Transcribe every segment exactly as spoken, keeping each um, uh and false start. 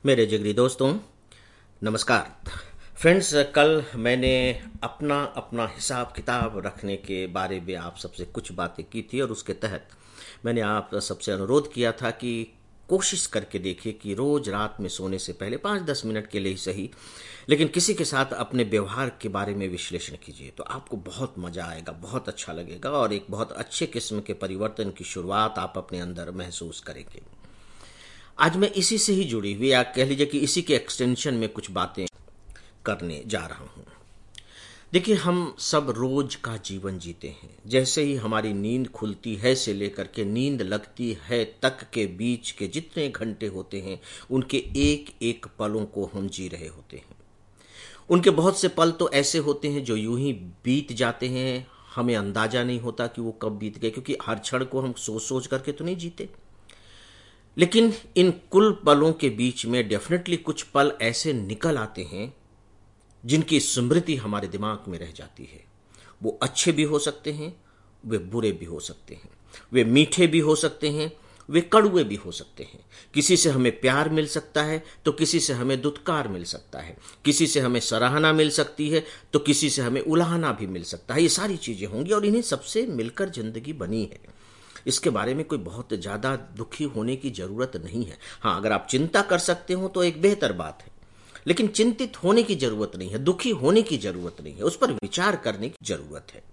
मेरे जिगरी दोस्तों, नमस्कार। फ्रेंड्स, कल मैंने अपना अपना हिसाब किताब रखने के बारे में आप सबसे कुछ बातें की थी और उसके तहत मैंने आप सबसे अनुरोध किया था कि कोशिश करके देखिए कि रोज रात में सोने से पहले पाँच दस मिनट के लिए ही सही, लेकिन किसी के साथ अपने व्यवहार के बारे में विश्लेषण कीजिए तो आपको बहुत मजा आएगा, बहुत अच्छा लगेगा और एक बहुत अच्छे किस्म के परिवर्तन की शुरुआत आप अपने अंदर महसूस करेंगे। आज मैं इसी से ही जुड़ी हुई, या कह लीजिए कि इसी के एक्सटेंशन में कुछ बातें करने जा रहा हूं। देखिए, हम सब रोज का जीवन जीते हैं। जैसे ही हमारी नींद खुलती है से लेकर के नींद लगती है तक के बीच के जितने घंटे होते हैं, उनके एक एक पलों को हम जी रहे होते हैं। उनके बहुत से पल तो ऐसे होते हैं जो यूं ही बीत जाते हैं, हमें अंदाजा नहीं होता कि वो कब बीत गए, क्योंकि हर क्षण को हम सोच सोच करके तो नहीं जीते। लेकिन इन कुल पलों के बीच में डेफिनेटली कुछ पल ऐसे निकल आते हैं जिनकी स्मृति हमारे दिमाग में रह जाती है। वो अच्छे भी हो सकते हैं, वे बुरे भी हो सकते हैं, वे मीठे भी हो सकते हैं, वे कड़वे भी हो सकते हैं। किसी से हमें प्यार मिल सकता है तो किसी से हमें दुत्कार मिल सकता है, किसी से हमें सराहना मिल सकती है तो किसी से हमें उलाहना भी मिल सकता है। ये सारी चीजें होंगी और इन्हीं सबसे मिलकर जिंदगी बनी है। इसके बारे में कोई बहुत ज्यादा दुखी होने की जरूरत नहीं है। हाँ, अगर आप चिंता कर सकते हो तो एक बेहतर बात है, लेकिन चिंतित होने की जरूरत नहीं है, दुखी होने की जरूरत नहीं है, उस पर विचार करने की जरूरत है।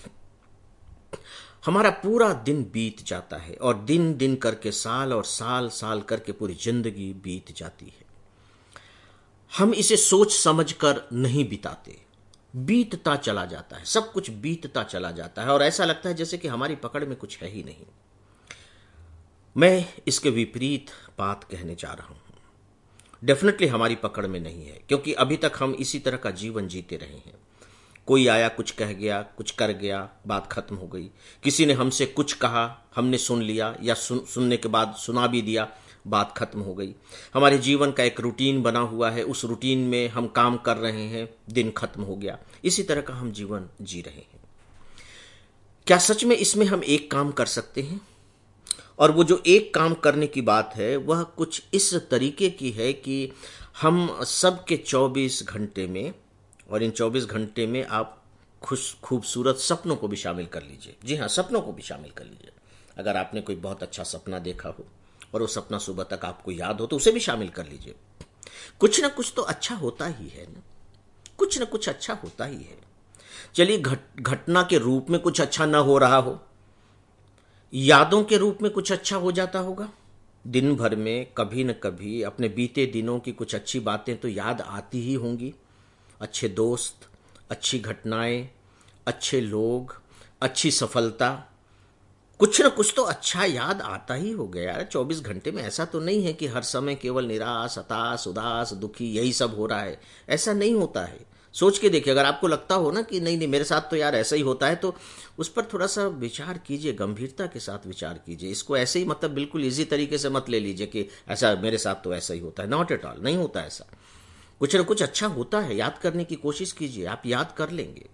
हमारा पूरा दिन बीत जाता है और दिन दिन करके साल और साल साल करके पूरी जिंदगी बीत जाती है। हम इसे सोच समझ कर नहीं बिताते, बीतता चला जाता है, सब कुछ बीतता चला जाता है और ऐसा लगता है जैसे कि हमारी पकड़ में कुछ है ही नहीं। मैं इसके विपरीत बात कहने जा रहा हूं। डेफिनेटली हमारी पकड़ में नहीं है, क्योंकि अभी तक हम इसी तरह का जीवन जीते रहे हैं। कोई आया, कुछ कह गया, कुछ कर गया, बात खत्म हो गई। किसी ने हमसे कुछ कहा, हमने सुन लिया, या सुन, सुनने के बाद सुना भी दिया, बात खत्म हो गई। हमारे जीवन का एक रूटीन बना हुआ है, उस रूटीन में हम काम कर रहे हैं, दिन खत्म हो गया। इसी तरह का हम जीवन जी रहे हैं। क्या सच में इसमें हम एक काम कर सकते हैं? और वो जो एक काम करने की बात है वह कुछ इस तरीके की है कि हम सब के चौबीस घंटे में, और इन चौबीस घंटे में आप खुश खूबसूरत सपनों को भी शामिल कर लीजिए। जी हाँ, सपनों को भी शामिल कर लीजिए। अगर आपने कोई बहुत अच्छा सपना देखा हो और वो सपना सुबह तक आपको याद हो तो उसे भी शामिल कर लीजिए। कुछ ना कुछ तो अच्छा होता ही है ना, कुछ ना कुछ अच्छा होता ही है। चलिए, घट घटना के रूप में कुछ अच्छा ना हो रहा हो, यादों के रूप में कुछ अच्छा हो जाता होगा। दिन भर में कभी न कभी अपने बीते दिनों की कुछ अच्छी बातें तो याद आती ही होंगी। अच्छे दोस्त, अच्छी घटनाएं, अच्छे लोग, अच्छी सफलता, कुछ न कुछ तो अच्छा याद आता ही हो गया यार। चौबीस घंटे में ऐसा तो नहीं है कि हर समय केवल निराश, हताश, उदास, दुखी यही सब हो रहा है। ऐसा नहीं होता है। सोच के देखिए, अगर आपको लगता हो ना कि नहीं नहीं मेरे साथ तो यार ऐसा ही होता है, तो उस पर थोड़ा सा विचार कीजिए, गंभीरता के साथ विचार कीजिए। इसको ऐसे ही मतलब बिल्कुल इजी तरीके से मत ले लीजिए कि ऐसा मेरे साथ तो ऐसा ही होता है। नॉट एट ऑल, नहीं होता ऐसा। कुछ न कुछ अच्छा होता है, याद करने की कोशिश कीजिए, आप याद कर लेंगे।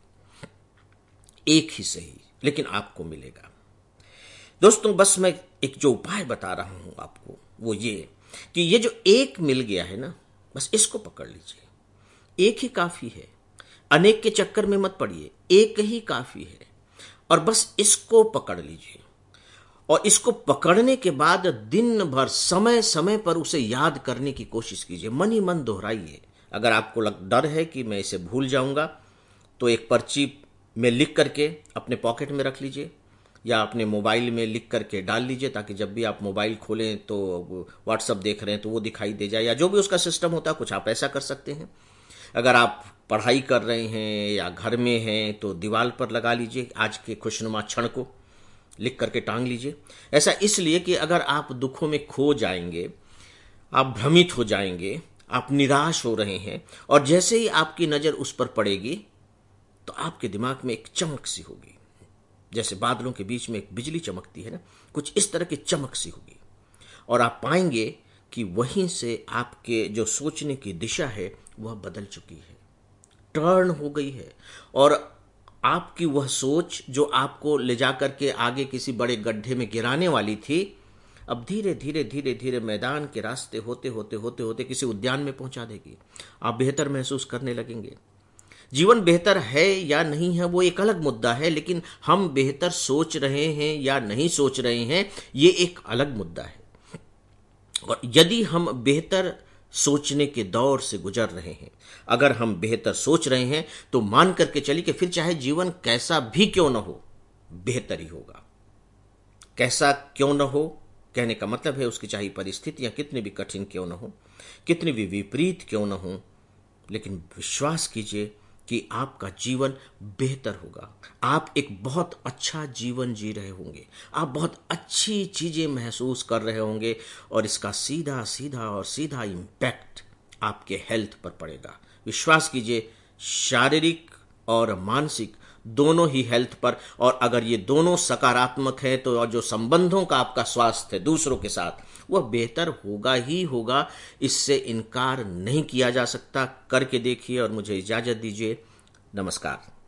एक ही सही, लेकिन आपको मिलेगा। दोस्तों, बस मैं एक जो उपाय बता रहा हूं आपको वो ये कि ये जो एक मिल गया है ना, बस इसको पकड़ लीजिए। एक ही काफी है, अनेक के चक्कर में मत पड़िए, एक ही काफी है और बस इसको पकड़ लीजिए। और इसको पकड़ने के बाद दिन भर समय समय पर उसे याद करने की कोशिश कीजिए, मन ही मन दोहराइए। अगर आपको लग डर है कि मैं इसे भूल जाऊंगा तो एक पर्ची में लिख करके अपने पॉकेट में रख लीजिए या अपने मोबाइल में लिख करके डाल लीजिए, ताकि जब भी आप मोबाइल खोलें तो व्हाट्सअप देख रहे हैं तो वो दिखाई दे जाए, या जो भी उसका सिस्टम होता है कुछ आप ऐसा कर सकते हैं। अगर आप पढ़ाई कर रहे हैं या घर में हैं तो दीवार पर लगा लीजिए, आज के खुशनुमा क्षण को लिख करके टांग लीजिए। ऐसा इसलिए कि अगर आप दुखों में खो जाएंगे, आप भ्रमित हो जाएंगे, आप निराश हो रहे हैं और जैसे ही आपकी नजर उस पर पड़ेगी तो आपके दिमाग में एक चमक सी होगी, जैसे बादलों के बीच में एक बिजली चमकती है ना, कुछ इस तरह की चमक सी होगी। और आप पाएंगे कि वहीं से आपके जो सोचने की दिशा है वह बदल चुकी है, टर्न हो गई है। और आपकी वह सोच जो आपको ले जाकर के आगे किसी बड़े गड्ढे में गिराने वाली थी, अब धीरे धीरे धीरे धीरे मैदान के रास्ते होते होते होते होते किसी उद्यान में पहुंचा देगी। आप बेहतर महसूस करने लगेंगे। जीवन बेहतर है या नहीं है वो एक अलग मुद्दा है, लेकिन हम बेहतर सोच रहे हैं या नहीं सोच रहे हैं ये एक अलग मुद्दा है। और यदि हम बेहतर सोचने के दौर से गुजर रहे हैं, अगर हम बेहतर सोच रहे हैं, तो मान करके चलिए कि फिर चाहे जीवन कैसा भी क्यों न हो, बेहतर ही होगा। कैसा क्यों न हो कहने का मतलब है उसकी चाहे परिस्थितियां कितनी भी कठिन क्यों न हो, कितनी भी विपरीत क्यों न हो, लेकिन विश्वास कीजिए कि आपका जीवन बेहतर होगा। आप एक बहुत अच्छा जीवन जी रहे होंगे, आप बहुत अच्छी चीजें महसूस कर रहे होंगे, और इसका सीधा सीधा और सीधा इम्पैक्ट आपके हेल्थ पर पड़ेगा। विश्वास कीजिए, शारीरिक और मानसिक दोनों ही हेल्थ पर। और अगर ये दोनों सकारात्मक है तो जो संबंधों का आपका स्वास्थ्य है दूसरों के साथ, वह बेहतर होगा ही होगा। इससे इनकार नहीं किया जा सकता। करके देखिए और मुझे इजाजत दीजिए। नमस्कार।